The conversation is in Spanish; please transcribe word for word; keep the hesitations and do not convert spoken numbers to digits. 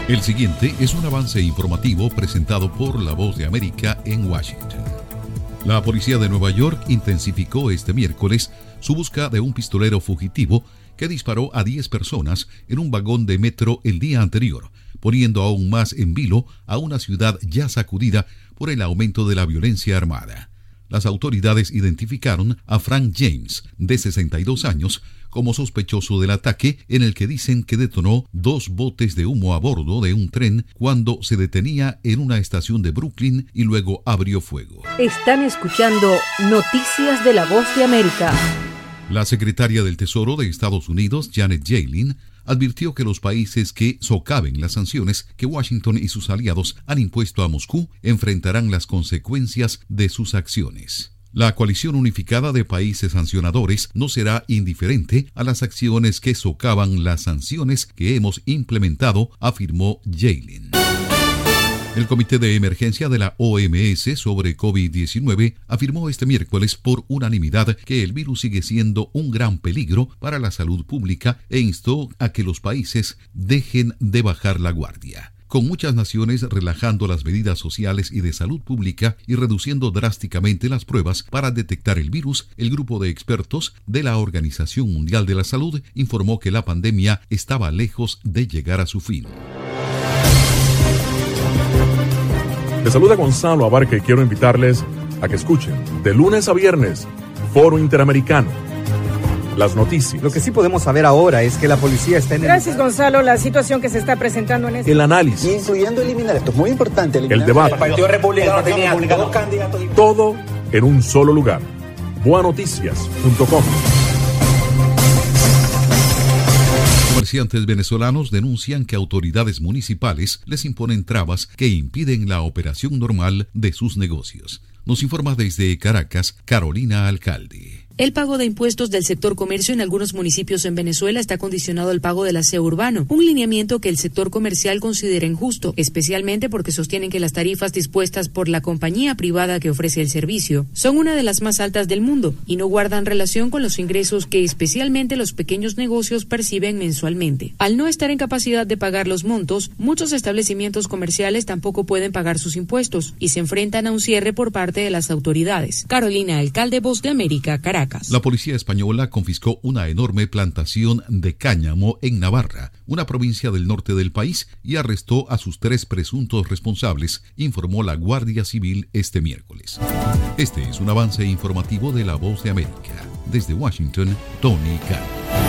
El siguiente es un avance informativo presentado por La Voz de América en Washington. La policía de Nueva York intensificó este miércoles su búsqueda de un pistolero fugitivo que disparó a diez personas en un vagón de metro el día anterior, poniendo aún más en vilo a una ciudad ya sacudida por el aumento de la violencia armada. Las autoridades identificaron a Frank James, de sesenta y dos años, como sospechoso del ataque en el que dicen que detonó dos botes de humo a bordo de un tren cuando se detenía en una estación de Brooklyn y luego abrió fuego. Están escuchando Noticias de la Voz de América. La secretaria del Tesoro de Estados Unidos, Janet Yellen, advirtió que los países que socaven las sanciones que Washington y sus aliados han impuesto a Moscú enfrentarán las consecuencias de sus acciones. La coalición unificada de países sancionadores no será indiferente a las acciones que socavan las sanciones que hemos implementado, afirmó Yellen. El Comité de Emergencia de la O M S sobre COVID diecinueve afirmó este miércoles por unanimidad que el virus sigue siendo un gran peligro para la salud pública e instó a que los países dejen de bajar la guardia. Con muchas naciones relajando las medidas sociales y de salud pública y reduciendo drásticamente las pruebas para detectar el virus, el grupo de expertos de la Organización Mundial de la Salud informó que la pandemia estaba lejos de llegar a su fin. Les saluda Gonzalo Abarca y quiero invitarles a que escuchen de lunes a viernes Foro Interamericano. Las noticias. Lo que sí podemos saber ahora es que la policía está en el... Gracias, Gonzalo. La situación que se está presentando en este... El análisis. Y incluyendo eliminar, esto es muy importante. El debate. El Partido Republicano tenía dos candidatos. Todo en un solo lugar. boa noticias punto com. Comerciantes venezolanos denuncian que autoridades municipales les imponen trabas que impiden la operación normal de sus negocios. Nos informa desde Caracas, Carolina Alcalde. El pago de impuestos del sector comercio en algunos municipios en Venezuela está condicionado al pago del aseo urbano, un lineamiento que el sector comercial considera injusto, especialmente porque sostienen que las tarifas dispuestas por la compañía privada que ofrece el servicio son una de las más altas del mundo y no guardan relación con los ingresos que especialmente los pequeños negocios perciben mensualmente. Al no estar en capacidad de pagar los montos, muchos establecimientos comerciales tampoco pueden pagar sus impuestos y se enfrentan a un cierre por parte de las autoridades. Carolina Alcalde, Voz de América, Caracas. La policía española confiscó una enorme plantación de cáñamo en Navarra, una provincia del norte del país, y arrestó a sus tres presuntos responsables, informó la Guardia Civil este miércoles. Este es un avance informativo de La Voz de América. Desde Washington, Tony Cano.